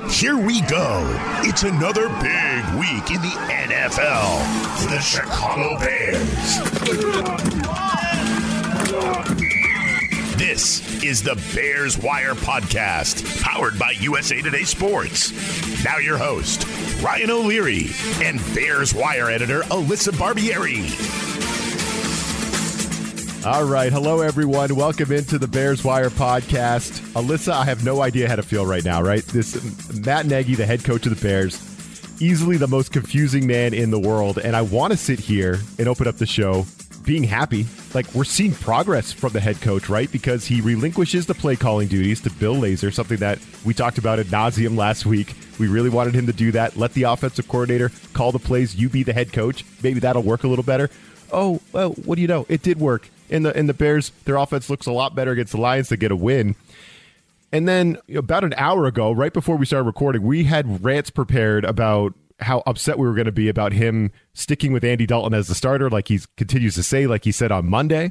Here we go. It's another big week in the NFL for the Chicago Bears. This is the Bears Wire Podcast, powered by USA Today Sports. Now your host, Ryan O'Leary, and Bears Wire editor, Alyssa Barbieri. All right. Hello, everyone. Welcome into the Bears Wire Podcast. Alyssa, I have no idea how to feel right now, right? This Matt Nagy, the head coach of the Bears, easily the most confusing man in the world. And I want to sit here and open up the show being happy. Like, we're seeing progress from the head coach, right? Because he relinquishes the play calling duties to Bill Lazor, something that we talked about ad nauseum last week. We really wanted him to do that. Let the offensive coordinator call the plays. You be the head coach. Maybe that'll work a little better. Oh, well, what do you know? It did work. In the Bears, their offense looks a lot better against the Lions to get a win. And then about an hour ago, right before we started recording, we had rants prepared about how upset we were going to be about him sticking with Andy Dalton as the starter, like he continues to say, like he said on Monday.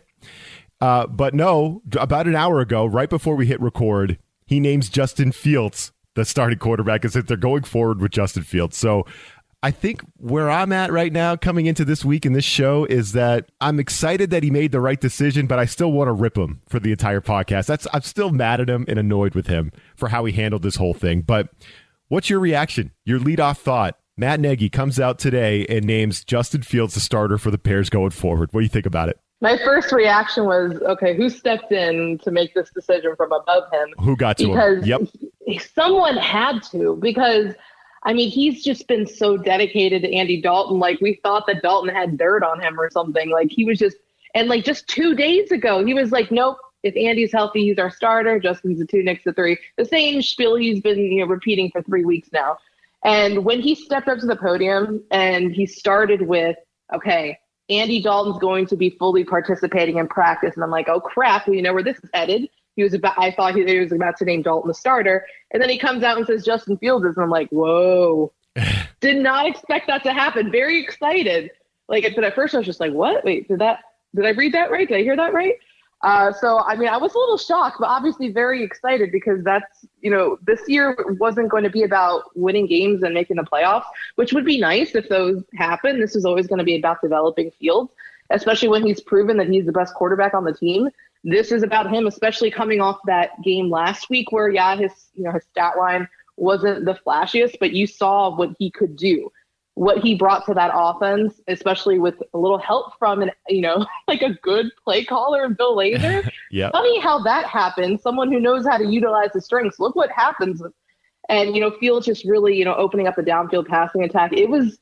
But no, about an hour ago, right before we hit record, he names Justin Fields the starting quarterback and said they're going forward with Justin Fields. So I think where I'm at right now coming into this week in this show is that I'm excited that he made the right decision, but I still want to rip him for the entire podcast. I'm still mad at him and annoyed with him for how he handled this whole thing. But what's your reaction? Your leadoff thought? Matt Nagy comes out today and names Justin Fields the starter for the Bears going forward. What do you think about it? My first reaction was, okay, who stepped in to make this decision from above him? Who got to him? Yep. Someone had to, because I mean, he's just been so dedicated to Andy Dalton. Like, we thought that Dalton had dirt on him or something. Like, he was just, and like just 2 days ago, he was like, nope, if Andy's healthy, he's our starter. Justin's the 2, Nick's the 3. The same spiel he's been, repeating for 3 weeks now. And when he stepped up to the podium and he started with, okay, Andy Dalton's going to be fully participating in practice. And I'm like, oh crap, well, you know where this is headed. I thought he was about to name Dalton the starter. And then he comes out and says Justin Fields is, and I'm like, whoa. Did not expect that to happen. Very excited. But at first I was just like, what? Wait, did I read that right? Did I hear that right? So, I mean, I was a little shocked, but obviously very excited because that's, this year wasn't going to be about winning games and making the playoffs, which would be nice if those happen. This is always going to be about developing Fields, especially when he's proven that he's the best quarterback on the team. This is about him, especially coming off that game last week where, his stat line wasn't the flashiest, but you saw what he could do, what he brought to that offense, especially with a little help from like a good play caller and Bill Lazor. Yeah. Funny how that happened. Someone who knows how to utilize his strengths. Look what happens. And, Fields just really, opening up the downfield passing attack. It was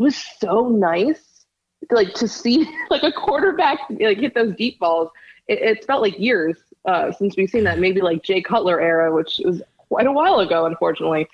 so nice to see like a quarterback hit those deep balls. It felt like years since we've seen that, maybe like Jay Cutler era, which was quite a while ago, unfortunately.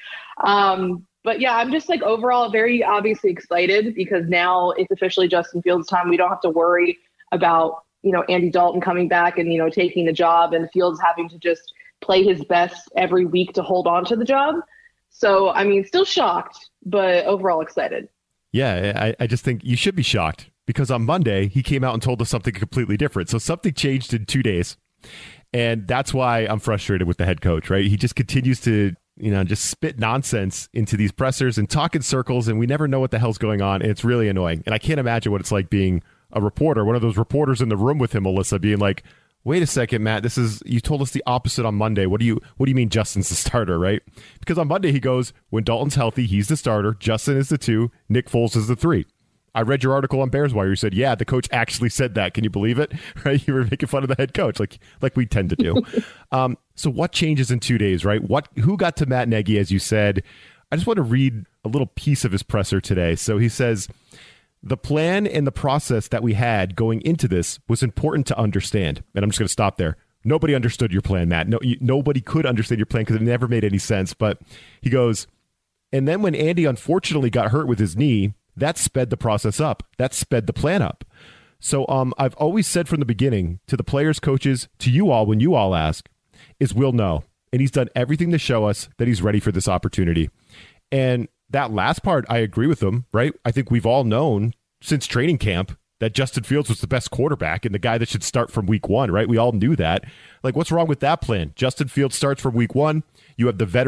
But yeah, I'm just overall very obviously excited because now it's officially Justin Fields' time. We don't have to worry about, Andy Dalton coming back and, taking the job and Fields having to just play his best every week to hold on to the job. So, I mean, still shocked, but overall excited. Yeah, I just think you should be shocked. Because on Monday, he came out and told us something completely different. So something changed in 2 days. And that's why I'm frustrated with the head coach, right? He just continues to, just spit nonsense into these pressers and talk in circles. And we never know what the hell's going on. And it's really annoying. And I can't imagine what it's like being a reporter, one of those reporters in the room with him, Alyssa, being like, wait a second, Matt, you told us the opposite on Monday. What do you mean Justin's the starter, right? Because on Monday he goes, when Dalton's healthy, he's the starter. Justin is the 2. Nick Foles is the 3. I read your article on Bears Wire. You said, yeah, the coach actually said that. Can you believe it? Right? You were making fun of the head coach like we tend to do. So what changes in 2 days, right? Who got to Matt Nagy, as you said? I just want to read a little piece of his presser today. So he says, the plan and the process that we had going into this was important to understand. And I'm just going to stop there. Nobody understood your plan, Matt. Nobody could understand your plan because it never made any sense. But he goes, and then when Andy unfortunately got hurt with his knee, that sped the process up. That sped the plan up. So I've always said from the beginning to the players, coaches, to you all, when you all ask, is we'll know. And he's done everything to show us that he's ready for this opportunity. And that last part, I agree with him, right? I think we've all known since training camp that Justin Fields was the best quarterback and the guy that should start from week 1, right? We all knew that. Like, what's wrong with that plan? Justin Fields starts from week 1. You have the veteran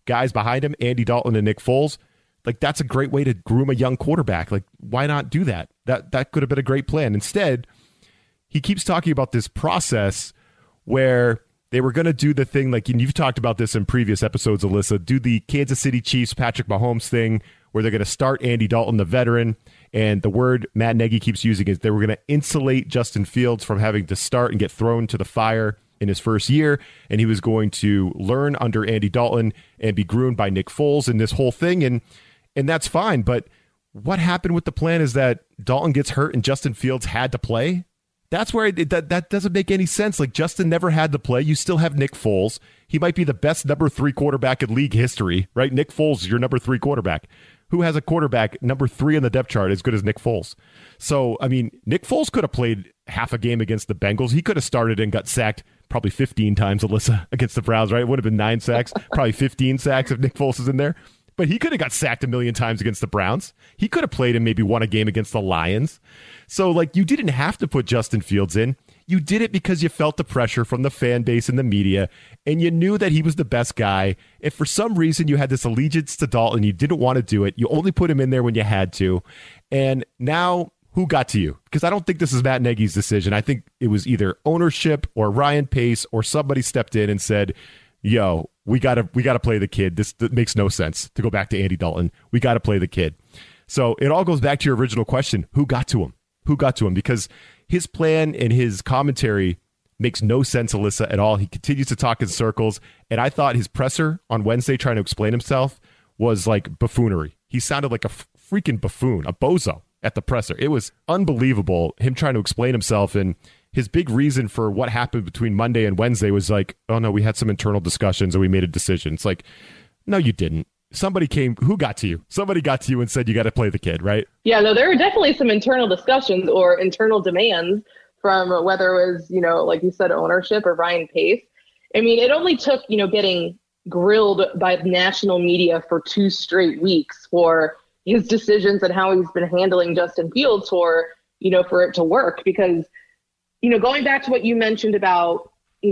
guys behind him, Andy Dalton and Nick Foles. Like, that's a great way to groom a young quarterback. Like, why not do that? That could have been a great plan. Instead, he keeps talking about this process where they were going to do the thing, like, and you've talked about this in previous episodes, Alyssa, do the Kansas City Chiefs Patrick Mahomes thing where they're going to start Andy Dalton, the veteran, and the word Matt Nagy keeps using is they were going to insulate Justin Fields from having to start and get thrown to the fire in his first year, and he was going to learn under Andy Dalton and be groomed by Nick Foles in this whole thing, and that's fine. But what happened with the plan is that Dalton gets hurt and Justin Fields had to play. That's where that doesn't make any sense. Like, Justin never had to play. You still have Nick Foles. He might be the best number 3 quarterback in league history, right? Nick Foles is your number 3 quarterback. Who has a quarterback number 3 in the depth chart as good as Nick Foles? So, I mean, Nick Foles could have played half a game against the Bengals. He could have started and got sacked probably 15 times, Alyssa, against the Browns, right? It would have been 9 sacks, probably 15 sacks if Nick Foles is in there. But he could have got sacked a million times against the Browns. He could have played and maybe won a game against the Lions. So, like, you didn't have to put Justin Fields in. You did it because you felt the pressure from the fan base and the media, and you knew that he was the best guy. If for some reason you had this allegiance to Dalton, you didn't want to do it. You only put him in there when you had to. And now, who got to you? Because I don't think this is Matt Nagy's decision. I think it was either ownership or Ryan Pace or somebody stepped in and said, yo, we gotta play the kid. This makes no sense to go back to Andy Dalton. We got to play the kid. So it all goes back to your original question. Who got to him? Who got to him? Because his plan and his commentary makes no sense, Alyssa, at all. He continues to talk in circles. And I thought his presser on Wednesday trying to explain himself was like buffoonery. He sounded like a freaking buffoon, a bozo at the presser. It was unbelievable, him trying to explain himself. And his big reason for what happened between Monday and Wednesday was like, oh no, we had some internal discussions and we made a decision. It's like, no, you didn't. Somebody came, who got to you? Somebody got to you and said, you got to play the kid, right? Yeah, no, there were definitely some internal discussions or internal demands from whether it was, like you said, ownership or Ryan Pace. I mean, it only took, getting grilled by national media for 2 straight weeks for his decisions and how he's been handling Justin Fields for it to work. Because, going back to what you mentioned about,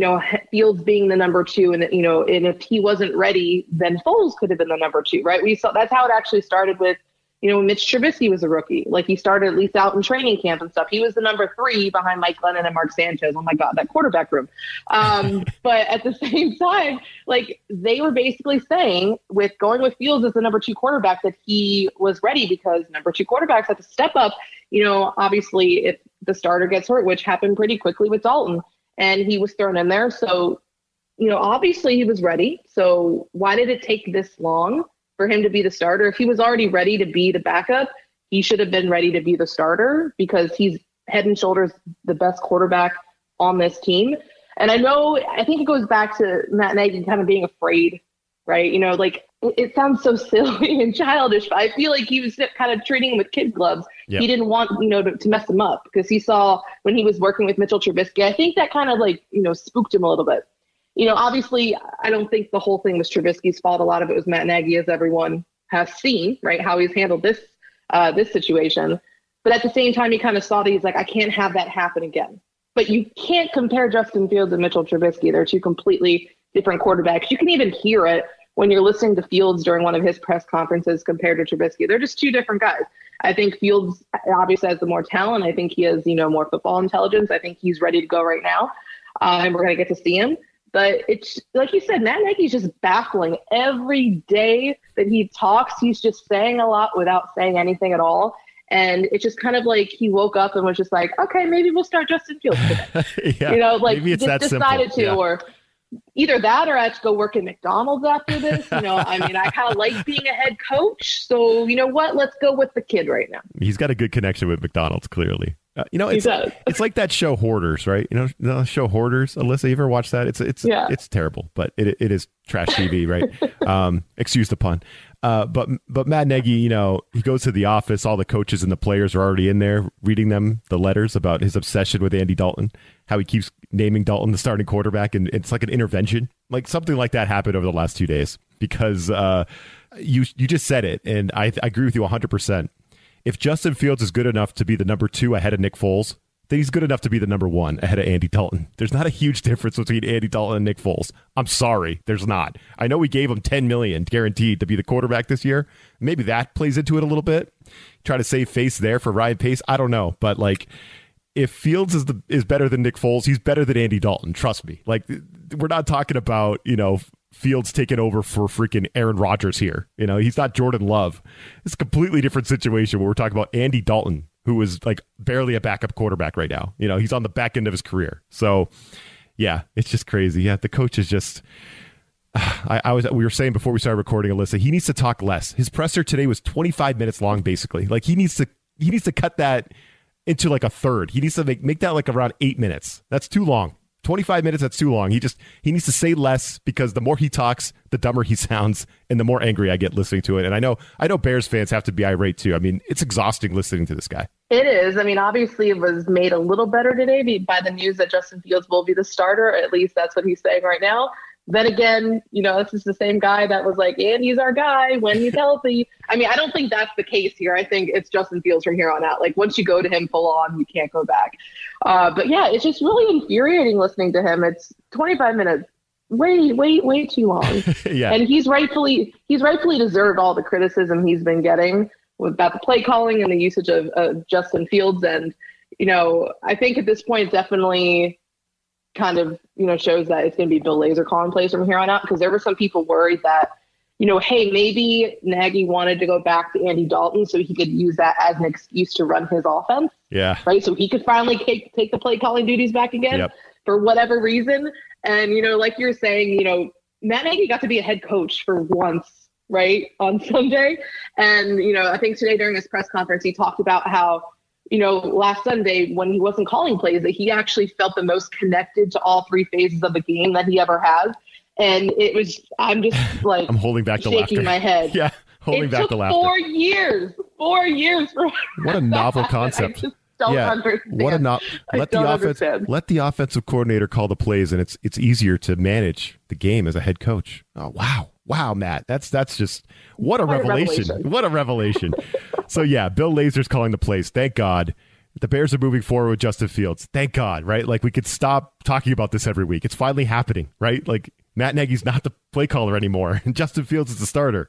Fields being the number 2 and, and if he wasn't ready, then Foles could have been the number 2, right? We saw that's how it actually started with, when Mitch Trubisky was a rookie. Like, he started at least out in training camp and stuff. He was the number 3 behind Mike Glennon and Mark Sanchez. Oh my God, that quarterback room. But at the same time, like, they were basically saying with going with Fields as the number 2 quarterback that he was ready because number 2 quarterbacks have to step up, obviously if the starter gets hurt, which happened pretty quickly with Dalton. And he was thrown in there. So, obviously he was ready. So why did it take this long for him to be the starter? If he was already ready to be the backup, he should have been ready to be the starter because he's head and shoulders the best quarterback on this team. And I think it goes back to Matt Nagy kind of being afraid, right? Like it sounds so silly and childish, but I feel like he was kind of treating him with kid gloves. Yep. He didn't want, to mess him up because he saw when he was working with Mitchell Trubisky, I think that kind of like, spooked him a little bit. Obviously I don't think the whole thing was Trubisky's fault. A lot of it was Matt Nagy, as everyone has seen, right? How he's handled this situation. But at the same time, he kind of saw that he's like, I can't have that happen again. But you can't compare Justin Fields and Mitchell Trubisky. They're 2 completely different quarterbacks. You can even hear it when you're listening to Fields during one of his press conferences compared to Trubisky. They're just 2 different guys. I think Fields obviously has the more talent. I think he has, more football intelligence. I think he's ready to go right now. And we're going to get to see him. But it's like you said, Matt Nagy's just baffling. Every day that he talks, he's just saying a lot without saying anything at all. And it's just kind of like he woke up and was just like, okay, maybe we'll start Justin Fields today. Yeah, maybe it's just that decided simple. to, or either that or I have to go work at McDonald's after this. I kind of like being a head coach. So you know what? Let's go with the kid right now. He's got a good connection with McDonald's, clearly. It's like that show Hoarders, right? The show Hoarders. Alyssa, you ever watch that? It's terrible, but it is trash TV, right? Excuse the pun. But Matt Nagy, he goes to the office. All the coaches and the players are already in there reading them the letters about his obsession with Andy Dalton, how he keeps naming Dalton the starting quarterback, and it's like an intervention. Like something like that happened over the last 2 days because you just said it, and I agree with you 100%. If Justin Fields is good enough to be the number 2 ahead of Nick Foles, then he's good enough to be the number one ahead of Andy Dalton. There's not a huge difference between Andy Dalton and Nick Foles. I'm sorry, there's not. I know we gave him $10 million guaranteed to be the quarterback this year. Maybe that plays into it a little bit. Try to save face there for Ryan Pace. I don't know, but like, if Fields is better than Nick Foles, he's better than Andy Dalton. Trust me. Like, we're not talking about, Fields taking over for freaking Aaron Rodgers here. He's not Jordan Love. It's a completely different situation where we're talking about Andy Dalton, who is like barely a backup quarterback right now. He's on the back end of his career. So, yeah, it's just crazy. Yeah, the coach is just. We were saying before we started recording, Alyssa, he needs to talk less. His presser today was 25 minutes long, basically. Like, he needs to cut that into like a third. He needs to make that like around 8 minutes. That's too long. 25 minutes, that's too long. He needs to say less, because the more he talks, the dumber he sounds, and the more angry I get listening to it. And I know Bears fans have to be irate too. I mean, it's exhausting listening to this guy. It is. I mean, obviously it was made a little better today by the news that Justin Fields will be the starter. At least that's what he's saying right now. Then again, this is the same guy that was like, and he's our guy when he's healthy. I mean, I don't think that's the case here. I think it's Justin Fields from here on out. Like, once you go to him full on, you can't go back. But yeah, it's just really infuriating listening to him. It's 25 minutes, way too long. Yeah. And he's rightfully deserved all the criticism he's been getting about the play calling and the usage of Justin Fields. And, I think at this point, definitely kind of, shows that it's going to be Bill Lazor calling plays from here on out, because there were some people worried that, hey, maybe Nagy wanted to go back to Andy Dalton so he could use that as an excuse to run his offense. Yeah. Right. So he could finally take the play calling duties back again for whatever reason. And, like you're saying, Matt Nagy got to be a head coach for once, right, on Sunday. And, I think today during his press conference, he talked about how, last Sunday when he wasn't calling plays, that he actually felt the most connected to all three phases of the game that he ever has. And it was, I'm just like, I'm holding back the laughter. Shaking my head. Yeah, holding back the laughter. 4 years. 4 years. What a novel concept. I just don't understand. What a let the offensive coordinator call the plays, and it's easier to manage the game as a head coach. Oh, wow, Matt, that's just what a revelation. What a revelation. So yeah, Bill Lazor's calling the plays. Thank God. The Bears are moving forward with Justin Fields. Thank God, right? Like, we could stop talking about this every week. It's finally happening, right? Like, Matt Nagy's not the play caller anymore, and Justin Fields is the starter.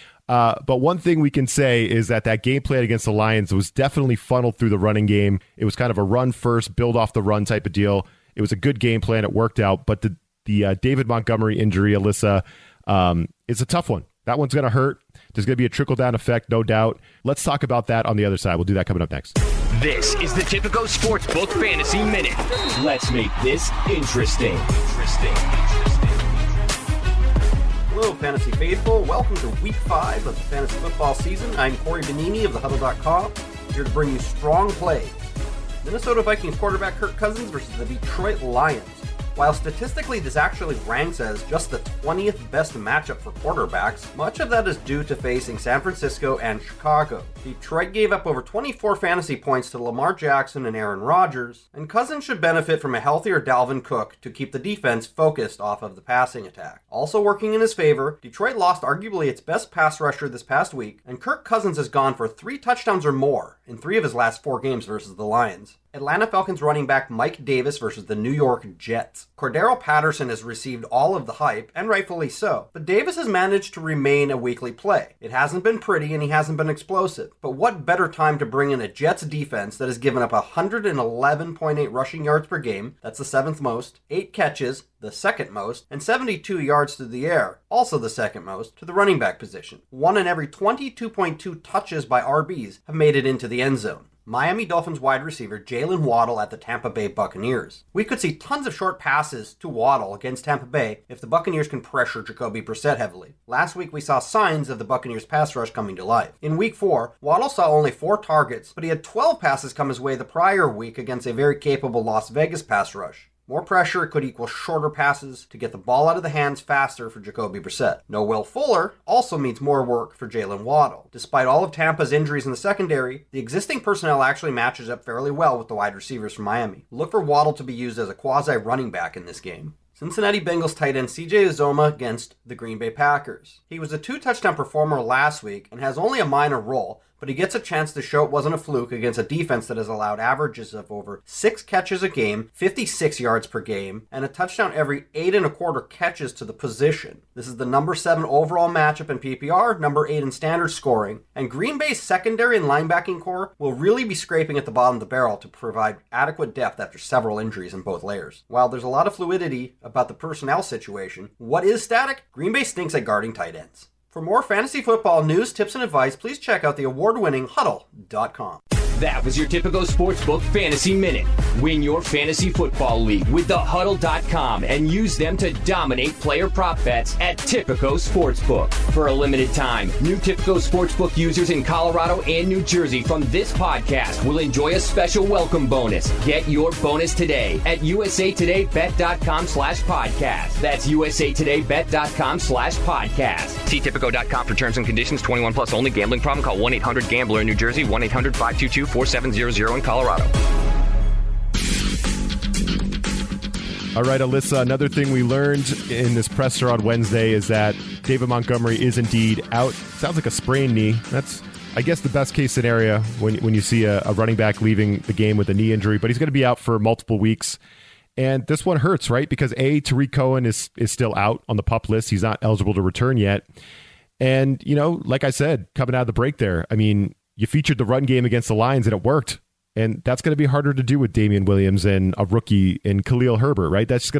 But one thing we can say is that game plan against the Lions was definitely funneled through the running game. It was kind of a run first, build off the run type of deal. It was a good game plan. It worked out. But the David Montgomery injury, Alyssa, is a tough one. That one's going to hurt. There's going to be a trickle-down effect, no doubt. Let's talk about that on the other side. We'll do that coming up next. This is the Tipico Sportsbook Fantasy Minute. Let's make this interesting. Hello, Fantasy Faithful. Welcome to Week 5 of the fantasy football season. I'm Corey Benini of thehuddle.com, here to bring you strong plays. Minnesota Vikings quarterback Kirk Cousins versus the Detroit Lions. While statistically this actually ranks as just the 20th best matchup for quarterbacks, much of that is due to facing San Francisco and Chicago. Detroit gave up over 24 fantasy points to Lamar Jackson and Aaron Rodgers, and Cousins should benefit from a healthier Dalvin Cook to keep the defense focused off of the passing attack. Also working in his favor, Detroit lost arguably its best pass rusher this past week, and Kirk Cousins has gone for 3 touchdowns or more in 3 of his last 4 games versus the Lions. Atlanta Falcons running back Mike Davis versus the New York Jets. Cordero Patterson has received all of the hype, and rightfully so, but Davis has managed to remain a weekly play. It hasn't been pretty and he hasn't been explosive, but what better time to bring in a Jets defense that has given up 111.8 rushing yards per game, that's the 7th most, 8 catches, the 2nd most, and 72 yards through the air, also the 2nd most, to the running back position. 1 in every 22.2 touches by RBs have made it into the end zone. Miami Dolphins wide receiver Jalen Waddle at the Tampa Bay Buccaneers. We could see tons of short passes to Waddle against Tampa Bay if the Buccaneers can pressure Jacoby Brissett heavily. Last week we saw signs of the Buccaneers pass rush coming to life. In week 4, Waddle saw only 4 targets, but he had 12 passes come his way the prior week against a very capable Las Vegas pass rush. More pressure could equal shorter passes to get the ball out of the hands faster for Jacoby Brissett. No Will Fuller also means more work for Jalen Waddle. Despite all of Tampa's injuries in the secondary, the existing personnel actually matches up fairly well with the wide receivers from Miami. Look for Waddle to be used as a quasi-running back in this game. Cincinnati Bengals tight end CJ Uzomah against the Green Bay Packers. He was a 2-touchdown performer last week and has only a minor role, but he gets a chance to show it wasn't a fluke against a defense that has allowed averages of over 6 catches a game, 56 yards per game, and a touchdown every 8.25 catches to the position. This is the number 7 overall matchup in PPR, number 8 in standard scoring, and Green Bay's secondary and linebacking core will really be scraping at the bottom of the barrel to provide adequate depth after several injuries in both layers. While there's a lot of fluidity about the personnel situation, what is static? Green Bay stinks at guarding tight ends. For more fantasy football news, tips, and advice, please check out the award-winning Huddle.com. That was your Tipico Sportsbook Fantasy Minute. Win your fantasy football league with the Huddle.com and use them to dominate player prop bets at Tipico Sportsbook. For a limited time, new Tipico Sportsbook users in Colorado and New Jersey from this podcast will enjoy a special welcome bonus. Get your bonus today at usatodaybet.com/podcast. That's usatodaybet.com/podcast. See Tipico.com for terms and conditions. 21 plus only. Gambling problem? Call 1-800-GAMBLER in New Jersey. 1-800-522-4700 in Colorado. All right, Alyssa, another thing we learned in this presser on Wednesday is that David Montgomery is indeed out. Sounds like a sprained knee. That's, I guess, the best case scenario when you see a running back leaving the game with a knee injury, but he's going to be out for multiple weeks. And this one hurts, right? Because Tariq Cohen is still out on the PUP list. He's not eligible to return yet. And, you know, like I said, coming out of the break there, I mean, you featured the run game against the Lions and it worked. And that's going to be harder to do with Damian Williams and a rookie in Khalil Herbert, right? That's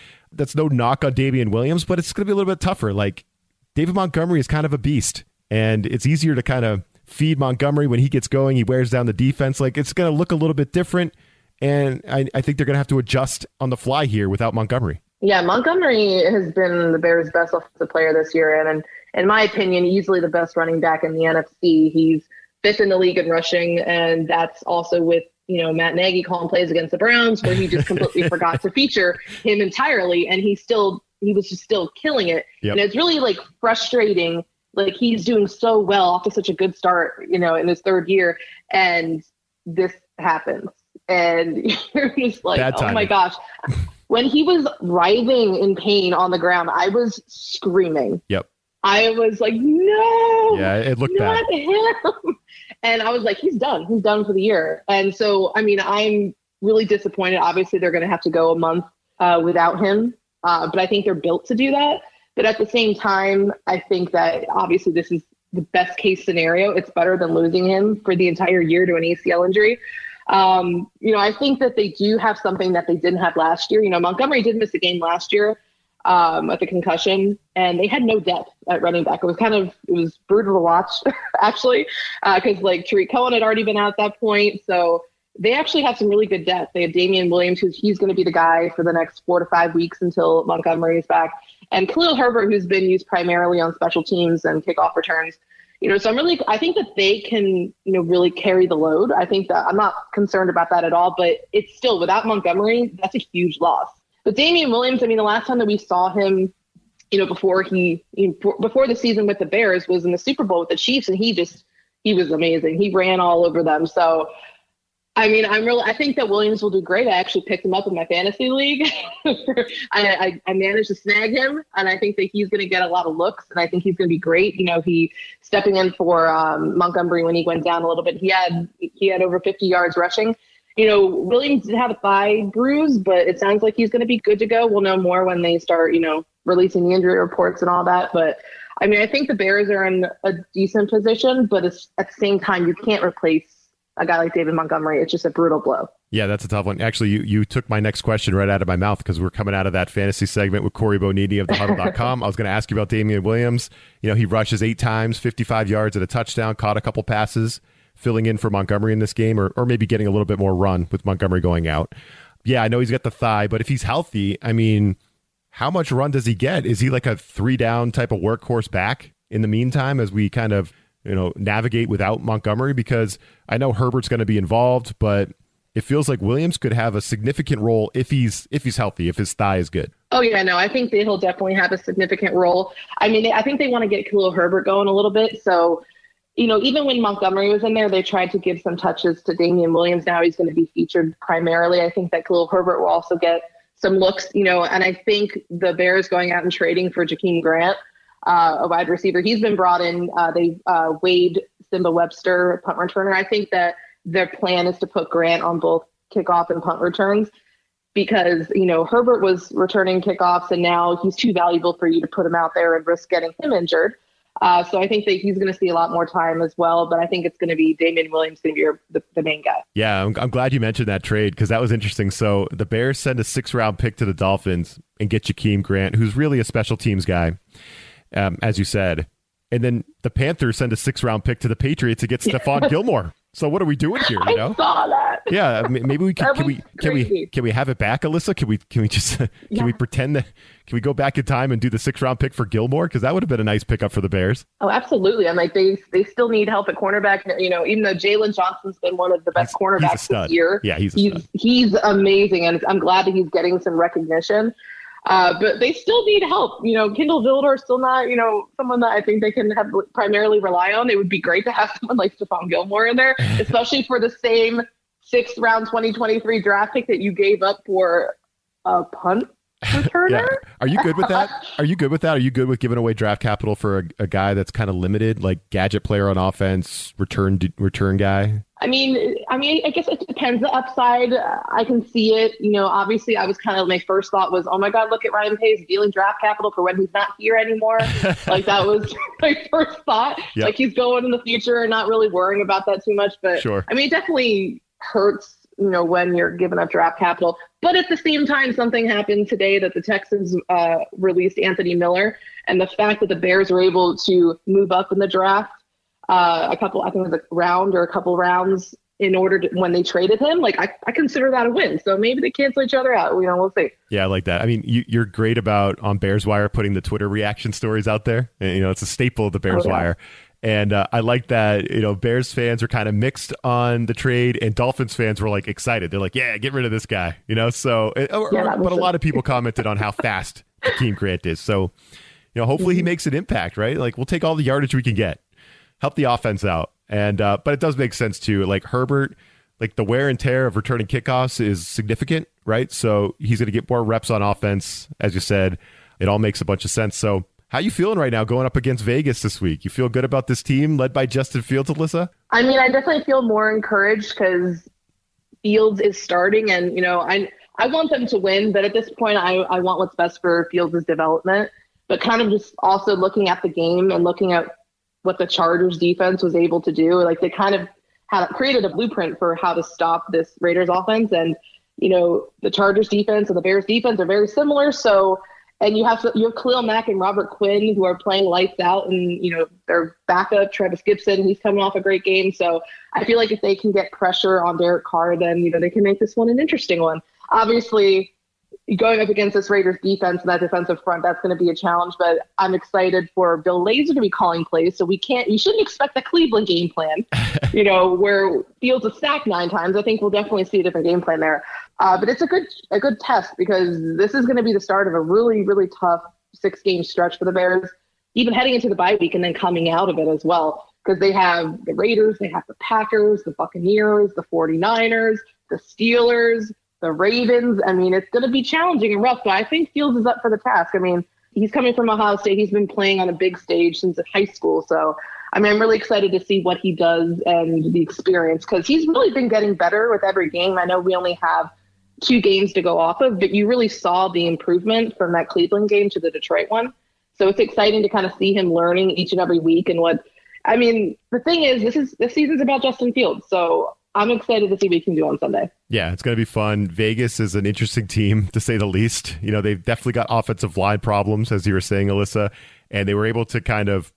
no knock on Damian Williams, but it's going to be a little bit tougher. Like, David Montgomery is kind of a beast, and it's easier to kind of feed Montgomery when he gets going. He wears down the defense. Like, it's going to look a little bit different, and I think they're going to have to adjust on the fly here without Montgomery. Yeah, Montgomery has been the Bears' best offensive player this year, and in my opinion, easily the best running back in the NFC. He's 5th in the league in rushing, and that's also with, you know, Matt Nagy calling plays against the Browns where he just completely forgot to feature him entirely, and he was just still killing it. Yep. And it's really like frustrating. Like, he's doing so well off to such a good start, you know, in his 3rd year, and this happens, and you're just like, oh my gosh. When he was writhing in pain on the ground, I was screaming. Yep. I was like, no, yeah, it looked not bad. him. And I was like, he's done. He's done for the year. And so, I mean, I'm really disappointed. Obviously, they're going to have to go a month without him. But I think they're built to do that. But at the same time, I think that obviously this is the best case scenario. It's better than losing him for the entire year to an ACL injury. You know, I think that they do have something that they didn't have last year. You know, Montgomery did miss a game last year with the concussion, and they had no depth at running back. It was brutal to watch, actually, because like Tariq Cohen had already been out at that point. So they actually have some really good depth. They have Damian Williams, he's going to be the guy for the next 4 to 5 weeks until Montgomery is back, and Khalil Herbert, who's been used primarily on special teams and kickoff returns. You know, so I think that they can, you know, really carry the load. I think that I'm not concerned about that at all, but it's still, without Montgomery, that's a huge loss. But Damian Williams, I mean, the last time that we saw him, you know, before the season with the Bears was in the Super Bowl with the Chiefs, and he was amazing. He ran all over them. So, I mean, I think that Williams will do great. I actually picked him up in my fantasy league. I managed to snag him, and I think that he's going to get a lot of looks, and I think he's going to be great. You know, he stepping in for Montgomery when he went down a little bit. He had over 50 yards rushing. You know, Williams did have a thigh bruise, but it sounds like he's going to be good to go. We'll know more when they start, you know, releasing the injury reports and all that. But, I mean, I think the Bears are in a decent position, but it's, at the same time, you can't replace a guy like David Montgomery. It's just a brutal blow. Yeah, that's a tough one. Actually, you took my next question right out of my mouth because we're coming out of that fantasy segment with Corey Bonini of thehuddle.com. I was going to ask you about Damian Williams. You know, he rushes 8 times, 55 yards at a touchdown, caught a couple passes, filling in for Montgomery in this game, or maybe getting a little bit more run with Montgomery going out. Yeah, I know he's got the thigh, but if he's healthy, I mean, how much run does he get? Is he like a 3-down type of workhorse back in the meantime as we kind of, you know, navigate without Montgomery? Because I know Herbert's going to be involved, but it feels like Williams could have a significant role if he's healthy, if his thigh is good. Oh, yeah, no, I think that he'll definitely have a significant role. I mean, I think they want to get Khalil Herbert going a little bit, so you know, even when Montgomery was in there, they tried to give some touches to Damian Williams. Now he's going to be featured primarily. I think that Khalil Herbert will also get some looks, you know, and I think the Bears going out and trading for Jakeem Grant, a wide receiver. He's been brought in. They waived Simba Webster, punt returner. I think that their plan is to put Grant on both kickoff and punt returns because, Herbert was returning kickoffs and now he's too valuable for you to put him out there and risk getting him injured. So I think that he's going to see a lot more time as well, but I think it's going to be Damian Williams going to be the main guy. Yeah, I'm glad you mentioned that trade because that was interesting. So the Bears send a 6th-round pick to the Dolphins and get Jakeem Grant, who's really a special teams guy, as you said. And then the Panthers send a 6th-round pick to the Patriots to get Stephon Gilmore. So what are we doing here? I saw that. Yeah, maybe we can we have it back, Alyssa? Can we just we pretend that can we go back in time and do the 6th-round pick for Gilmore because that would have been a nice pickup for the Bears. Oh, absolutely. I'm like they still need help at cornerback. Even though Jalen Johnson's been one of the best cornerbacks this year. Yeah, he's amazing, and I'm glad that he's getting some recognition. But they still need help. Kendall Vildor is still not, someone that I think they can have primarily rely on. It would be great to have someone like Stephon Gilmore in there, especially for the same 6th-round 2023 draft pick that you gave up for a punt returner. Yeah. Are you good with that? Are you good with giving away draft capital for a guy that's kind of limited, like gadget player on offense, return guy? I guess it depends the upside. I can see it. Obviously I was kind of, my first thought was, oh my God, look at Ryan Pace dealing draft capital for when he's not here anymore. Like that was my first thought. Yep. Like he's going in the future and not really worrying about that too much. But sure. It definitely hurts, when you're giving up draft capital. But at the same time, something happened today that the Texans released Anthony Miller, and the fact that the Bears were able to move up in the draft I think it was a round or a couple rounds in order to, when they traded him, like I consider that a win. So maybe they cancel each other out. We'll see. Yeah, I like that. You're great about on Bears Wire putting the Twitter reaction stories out there. And, it's a staple of the Bears Wire. And I like that, Bears fans are kind of mixed on the trade and Dolphins fans were like excited. They're like, yeah, get rid of this guy, but a lot of people commented on how fast Jakeem Grant is. So, hopefully he makes an impact, right? Like we'll take all the yardage we can get, help the offense out. And, but it does make sense too. Like Herbert, like the wear and tear of returning kickoffs is significant, right? So he's going to get more reps on offense. As you said, it all makes a bunch of sense. So, how you feeling right now going up against Vegas this week? You feel good about this team led by Justin Fields, Alyssa? I definitely feel more encouraged because Fields is starting and, I want them to win, but at this point I want what's best for Fields' development, but kind of just also looking at the game and looking at what the Chargers defense was able to do. Like they kind of had created a blueprint for how to stop this Raiders offense. And, the Chargers defense and the Bears defense are very similar. So, and you have Khalil Mack and Robert Quinn who are playing lights out, and their backup Travis Gibson, he's coming off a great game. So I feel like if they can get pressure on Derek Carr, then they can make this one an interesting one. Obviously, going up against this Raiders defense and that defensive front, that's going to be a challenge. But I'm excited for Bill Lazor to be calling plays. So we shouldn't expect the Cleveland game plan, where Fields is sacked 9 times. I think we'll definitely see a different game plan there. But it's a good test because this is going to be the start of a really, really tough 6-game stretch for the Bears, even heading into the bye week and then coming out of it as well. Because they have the Raiders, they have the Packers, the Buccaneers, the 49ers, the Steelers, the Ravens. It's going to be challenging and rough, but I think Fields is up for the task. He's coming from Ohio State. He's been playing on a big stage since high school. So, I'm really excited to see what he does and the experience because he's really been getting better with every game. I know we only have 2 games to go off of, but you really saw the improvement from that Cleveland game to the Detroit one. So it's exciting to kind of see him learning each and every week. And the thing is, this season's about Justin Fields. So I'm excited to see what he can do on Sunday. Yeah, it's going to be fun. Vegas is an interesting team, to say the least. They've definitely got offensive line problems, as you were saying, Alyssa, and they were able to kind of,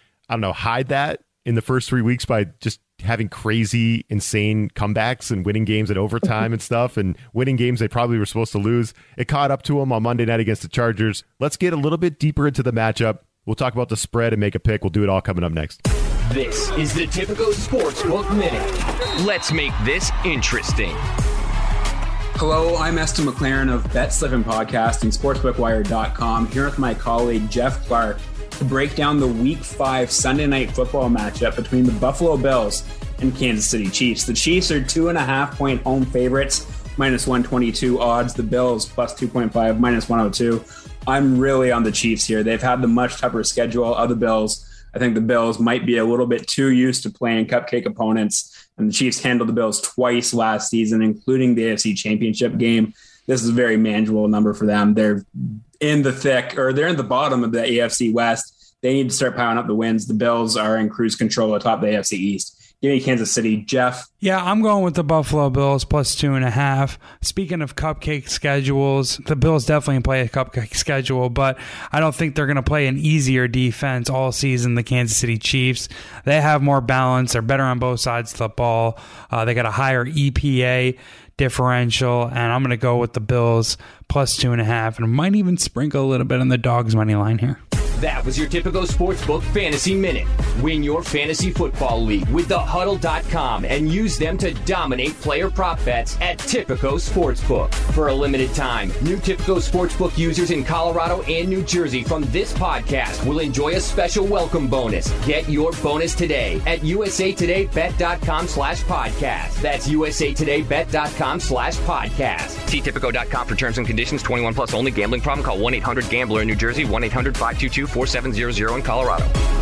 hide that in the first 3 weeks by just having crazy, insane comebacks and winning games at overtime and stuff, and winning games they probably were supposed to lose. It caught up to them on Monday night against the Chargers. Let's get a little bit deeper into the matchup. We'll talk about the spread and make a pick. We'll do it all coming up next. This is the Tipico Sportsbook Minute. Let's make this interesting. Hello, I'm Eston McLaren of Bet7 Podcast and SportsbookWire.com, here with my colleague Jeff Clark to break down the Week 5 Sunday Night Football matchup between the Buffalo Bills and Kansas City Chiefs. The Chiefs are 2.5-point home favorites, -122 odds. The Bills +2.5, -102. I'm really on the Chiefs here. They've had the much tougher schedule of the Bills. I think the Bills might be a little bit too used to playing cupcake opponents, and the Chiefs handled the Bills twice last season, including the AFC Championship game. This is a very manageable number for them. They're in the bottom of the AFC West. They need to start piling up the wins. The Bills are in cruise control atop the AFC East. Give me Kansas City. Jeff? Yeah, I'm going with the Buffalo Bills plus 2.5. Speaking of cupcake schedules, the Bills definitely play a cupcake schedule, but I don't think they're going to play an easier defense all season, the Kansas City Chiefs. They have more balance. They're better on both sides of the ball. They got a higher EPA differential, and I'm going to go with the Bills plus 2.5, and I might even sprinkle a little bit on the dogs money line here. That was your Tipico Sportsbook Fantasy Minute. Win your fantasy football league with thehuddle.com and use them to dominate player prop bets at Tipico Sportsbook. For a limited time, new Tipico Sportsbook users in Colorado and New Jersey from this podcast will enjoy a special welcome bonus. Get your bonus today at usatodaybet.com/podcast. That's usatodaybet.com/podcast. See Tipico.com for terms and conditions. 21 plus only. Gambling problem? Call 1-800-GAMBLER in New Jersey. 1-800-522-4700 in Colorado.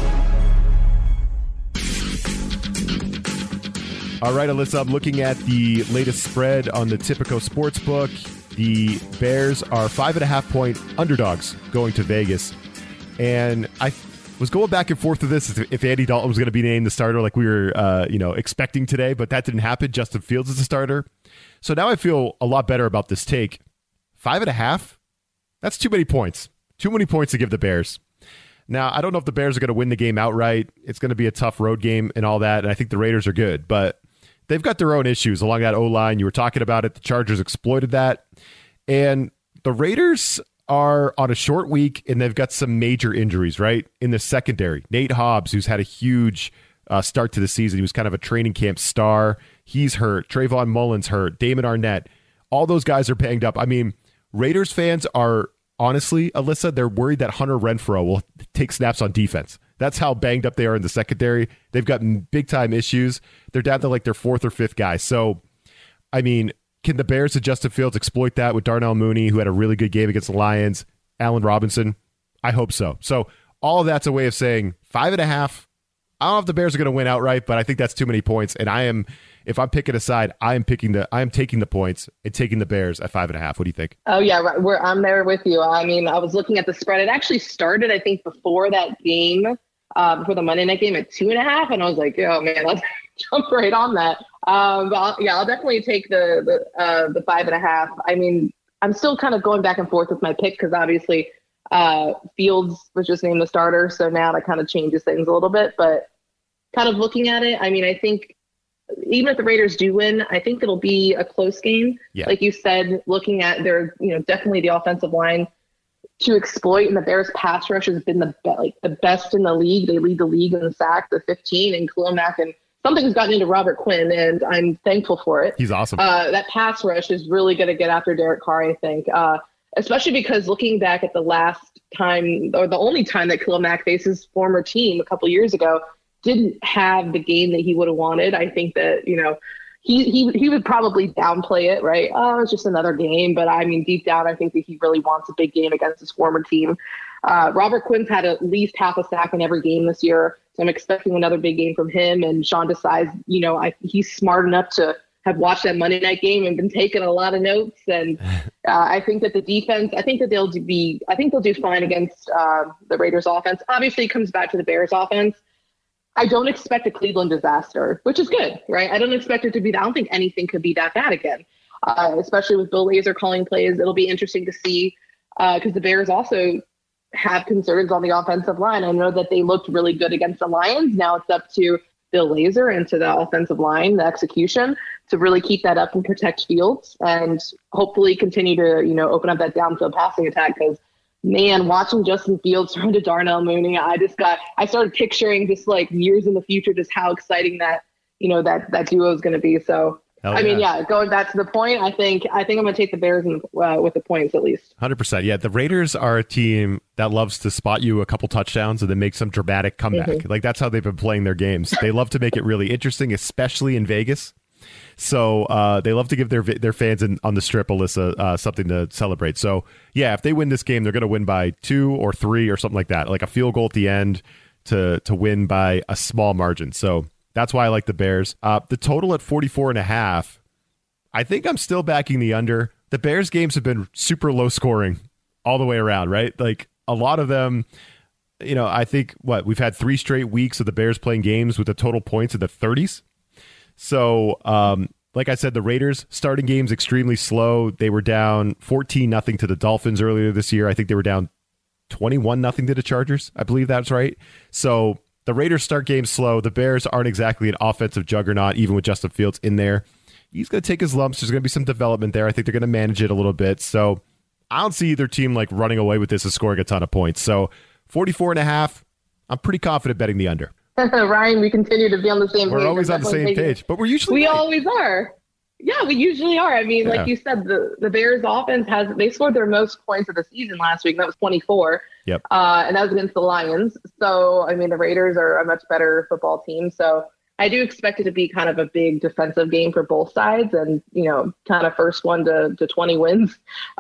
All right, Alyssa, I'm looking at the latest spread on the Tipico Sportsbook. The Bears are 5.5-point underdogs going to Vegas. And I was going back and forth with this if Andy Dalton was going to be named the starter like we were expecting today, but that didn't happen. Justin Fields is the starter. So now I feel a lot better about this take. 5.5? That's too many points. Too many points to give the Bears. Now, I don't know if the Bears are going to win the game outright. It's going to be a tough road game and all that, and I think the Raiders are good, but they've got their own issues along that O-line. You were talking about it. The Chargers exploited that, and the Raiders are on a short week, and they've got some major injuries, right, in the secondary. Nate Hobbs, who's had a huge start to the season. He was kind of a training camp star. He's hurt. Trayvon Mullen's hurt. Damon Arnett. All those guys are banged up. I mean, Raiders fans are honestly, Alyssa, they're worried that Hunter Renfrow will take snaps on defense. That's how banged up they are in the secondary. They've got big-time issues. They're down to like their fourth or fifth guy. So, I mean, can the Bears and Justin Fields exploit that with Darnell Mooney, who had a really good game against the Lions, Allen Robinson? I hope so. So, all of that's a way of saying 5.5. I don't know if the Bears are going to win outright, but I think that's too many points. And if I'm picking a side, I am taking the points and taking the Bears at 5.5. What do you think? Oh yeah, right. I'm there with you. I mean, I was looking at the spread. It actually started, I think, before that game, before the Monday night game at 2.5, and I was like, oh man, let's jump right on that. I'll definitely take the 5.5. I mean, I'm still kind of going back and forth with my pick because obviously Fields was just named the starter, so now that kind of changes things a little bit. But kind of looking at it, I mean, I think even if the Raiders do win, I think it'll be a close game. Yeah. Like you said, looking at their, definitely the offensive line to exploit, and the Bears pass rush has been the best in the league. They lead the league in the sacks, the 15, and Khalil Mack, and something's gotten into Robert Quinn, and I'm thankful for it. He's awesome. That pass rush is really going to get after Derek Carr, I think, especially because looking back at the last time, or the only time that Khalil Mack faced his former team a couple years ago, didn't have the game that he would have wanted. I think that, he would probably downplay it, right? Oh, it's just another game. But I mean, deep down, I think that he really wants a big game against his former team. Robert Quinn's had at least half a sack in every game this year. So I'm expecting another big game from him. And Sean Desai's, he's smart enough to have watched that Monday night game and been taking a lot of notes. And I think that the defense, I think they'll do fine against the Raiders offense. Obviously it comes back to the Bears offense. I don't expect a Cleveland disaster, which is good, right? I don't expect it to be, I don't think anything could be that bad again, especially with Bill Lazor calling plays. It'll be interesting to see because the Bears also have concerns on the offensive line. I know that they looked really good against the Lions. Now it's up to Bill Lazor and to the offensive line, the execution, to really keep that up and protect Fields and hopefully continue to, open up that downfield passing attack because, man, watching Justin Fields throw to Darnell Mooney, I started picturing just like years in the future, just how exciting that, that duo is going to be. So, I mean, going back to the point, I think I'm going to take the Bears with the points at least. 100%. Yeah. The Raiders are a team that loves to spot you a couple touchdowns and then make some dramatic comeback. Mm-hmm. Like that's how they've been playing their games. They love to make it really interesting, especially in Vegas. So they love to give their fans on the Strip, Alyssa, something to celebrate. So, yeah, if they win this game, they're going to win by 2 or 3 or something like that, like a field goal at the end to win by a small margin. So that's why I like the Bears. The total at 44.5, I think I'm still backing the under. The Bears games have been super low scoring all the way around, right? Like a lot of them, I think we've had 3 straight weeks of the Bears playing games with the total points in the 30s. So, like I said, the Raiders starting games extremely slow. They were down 14-0 to the Dolphins earlier this year. I think they were down 21-0 to the Chargers. I believe that's right. So the Raiders start games slow. The Bears aren't exactly an offensive juggernaut, even with Justin Fields in there. He's going to take his lumps. There's going to be some development there. I think they're going to manage it a little bit. So I don't see either team like running away with this and scoring a ton of points. So 44.5, I'm pretty confident betting the under. Ryan, we continue to be on the same page. We're always on the same page, but we're usually We right. always are. Yeah, we usually are. I mean, like you said, the Bears offense they scored their most points of the season last week. That was 24. Yep. And that was against the Lions. So, I mean, the Raiders are a much better football team. So I do expect it to be kind of a big defensive game for both sides and, kind of first one to 20 wins.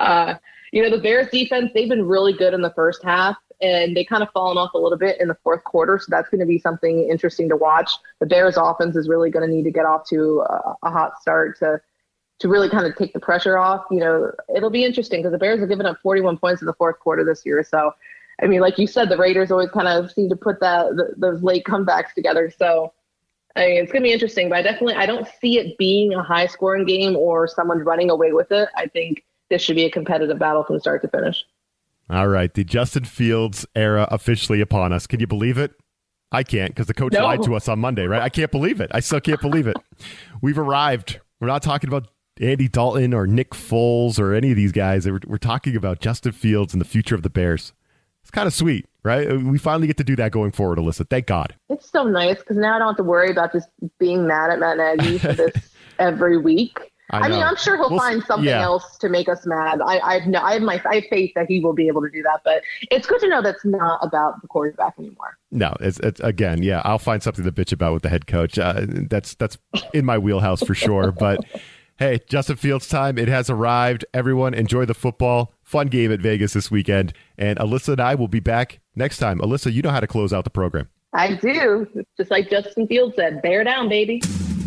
The Bears defense, they've been really good in the first half. And they kind of fallen off a little bit in the fourth quarter. So that's going to be something interesting to watch. The Bears offense is really going to need to get off to a hot start to really kind of take the pressure off. It'll be interesting because the Bears have given up 41 points in the fourth quarter this year. So, I mean, like you said, the Raiders always kind of seem to put those late comebacks together. So, I mean, it's going to be interesting, but I don't see it being a high scoring game or someone running away with it. I think this should be a competitive battle from start to finish. All right, the Justin Fields era officially upon us. Can you believe it? I can't because the coach lied to us on Monday, right? I can't believe it. I still can't believe it. We've arrived. We're not talking about Andy Dalton or Nick Foles or any of these guys. We're talking about Justin Fields and the future of the Bears. It's kind of sweet, right? We finally get to do that going forward, Alyssa. Thank God. It's so nice because now I don't have to worry about just being mad at Matt Nagy for this every week. I mean, I'm sure he'll find something else to make us mad. I have faith that he will be able to do that, but it's good to know that's not about the quarterback anymore. No, it's again, yeah, I'll find something to bitch about with the head coach. That's in my wheelhouse for sure. But hey, Justin Fields time. It has arrived. Everyone enjoy the football. Fun game at Vegas this weekend. And Alyssa and I will be back next time. Alyssa, you know how to close out the program. I do. Just like Justin Fields said, bear down, baby.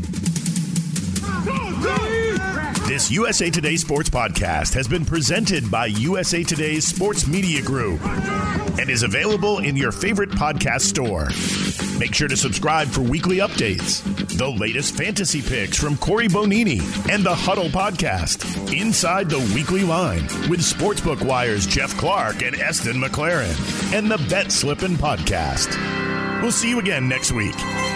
This USA Today Sports Podcast has been presented by USA Today's Sports Media Group and is available in your favorite podcast store. Make sure to subscribe for weekly updates, the latest fantasy picks from Corey Bonini, and the Huddle Podcast, Inside the Weekly Line, with Sportsbook Wire's Jeff Clark and Eston McLaren, and the Bet Slippin' Podcast. We'll see you again next week.